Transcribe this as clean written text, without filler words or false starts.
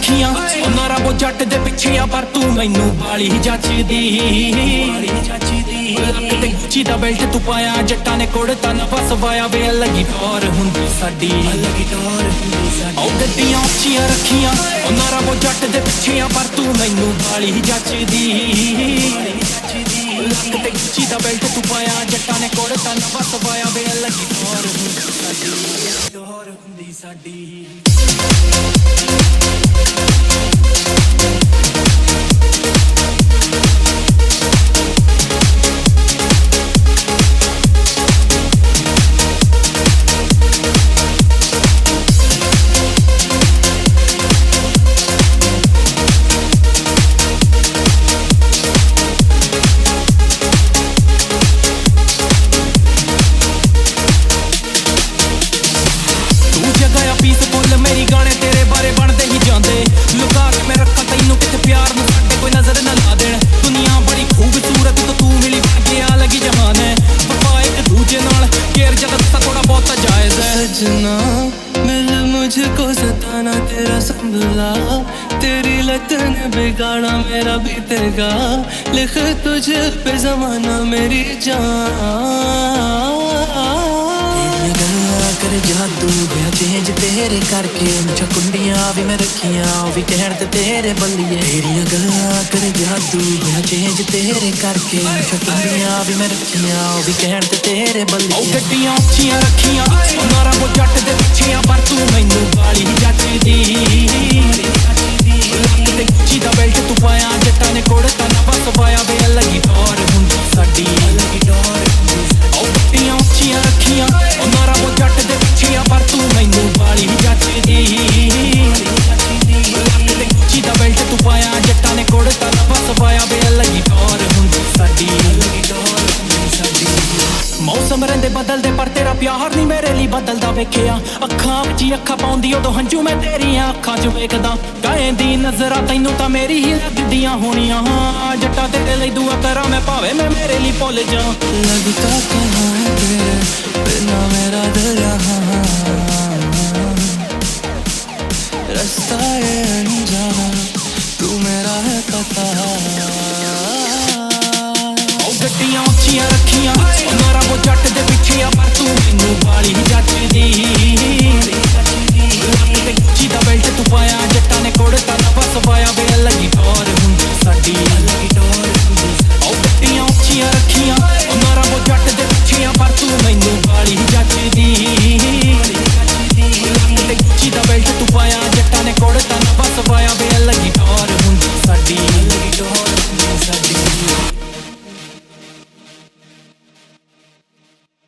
रखियां नारा वो जट दे पिछे आ पर तू मैनू बाली जचदी गुच्ची दा बेल्ट तू पाया जट्टां ने कुड़ता नफस वाया वे लगी टोर हुंदी साडी गड्डियां उच्चियां रखियां नारा वो जट दे पिछे आ पर तू मैनू बाली जचदी गुच्ची दा बेल्ट तू पाया जट्टां ने कुड़ता नफस वाया वे लगी टोर हुंदी साडी मेरी गाने तेरे बारे बनते ही जाते लुका के मैं रखा तैनू किते प्यार नू साडे कोई नजर ना ला देण दुनिया बड़ी खूबसूरत तो तू मिली गया लगी जहान है पापा एक दूजे नाल केयर जगत सा थोड़ा बहुत जायज है सजना मिल मुझको सताना तेरा संभला तेरी लत ने बिगाड़ा मेरा बीतेगा लिख तुझे पे जमाना मेरी जान कर जादू गया चेंज तेरे करके मुझे कुंडियां भी मैं रखियां भी कहण ते तेरे बल्लिए तेरियां गल्लां कर जादू गया चेंज तेरे करके मुझे कुंडियां भी मैं रखियां भी कहण ते तेरे बल्लिए गड्डियां उच्चियां रखियां नारा वो जट दे पिछे आ पर तू मैनू बाली जचदी गुच्ची दा बेल्ट तू पाया जट्टां ने कुड़ता नफस वाया वे लगी टोर हुंदी साडी गड्डियां उच्चियां रखियां नारा वो जट दे पिछे आ पर तू मैनू बाली जचदी गुच्ची दा बेल्ट तू पाया जट्टां ने कुड़ता नफस वाया वे लगी टोर हुंदी साडी मौसम रहिंदे बदलदे पर तेरा प्यार नहीं मेरे लिए बदलदा वेखिया अखां विच अखां पाउंदी उदों हंझू मैं तेरियां अखां च वेखदा काएं दी नज़रां तैनू तां मेरी ही लगदियां होणियां जट्टा तेरे लिए दुआ करा मैं भावें मैं मेरे लिए भुल जा लगता कहाँ है तेरे बिना मेरा दिल यहाँ रास्ता ये अनजाना तू मेरा है पता गड्डियां उच्चियां रखियां नारा वो जट दे पिछे आ पर तू मैनू बाली जचदी